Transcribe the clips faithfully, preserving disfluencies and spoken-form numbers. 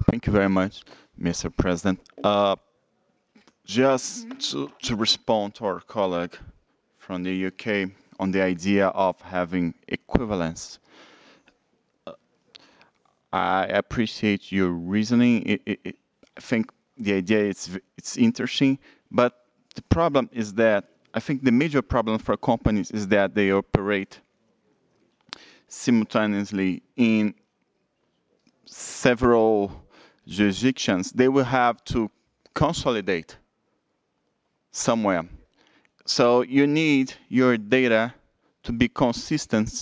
Thank you very much, Mister President. Uh, just to, to respond to our colleague from the U K on the idea of having equivalence, I appreciate your reasoning. It, it, it, I think the idea is it's interesting, but the problem is that I think the major problem for companies is that they operate simultaneously in several jurisdictions. They will have to consolidate somewhere. So you need your data to be consistent.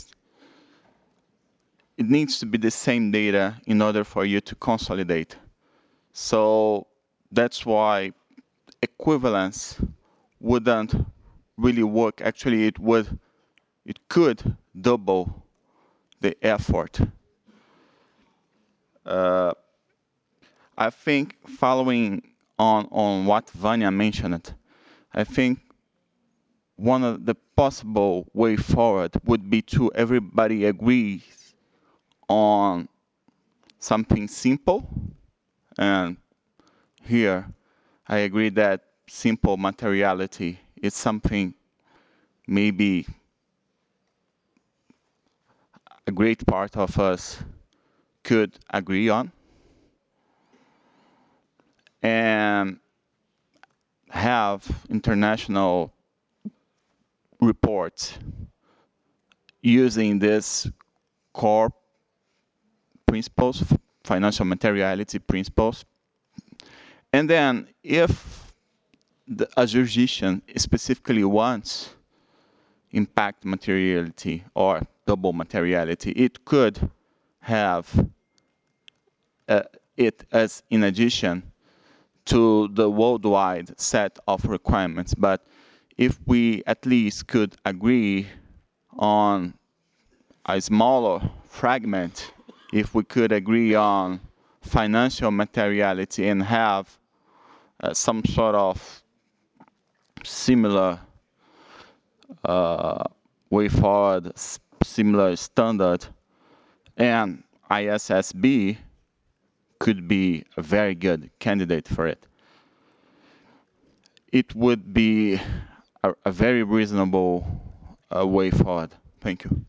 It needs to be the same data in order for you to consolidate. So that's why equivalence wouldn't really work. Actually, it would, it could double the effort. Uh, I think following on, on what Vanya mentioned, I think one of the possible way forward would be to everybody agree on something simple. And here, I agree that simple materiality is something maybe a great part of us could agree on. And have international reports using this core principles, financial materiality principles. And then if the, a jurisdiction specifically wants impact materiality or double materiality, it could have uh, it as in addition to the worldwide set of requirements. But if we at least could agree on a smaller fragment, if we could agree on financial materiality and have uh, some sort of similar uh, way forward, similar standard, and I S S B could be a very good candidate for it. It would be a, a very reasonable uh, way forward. Thank you.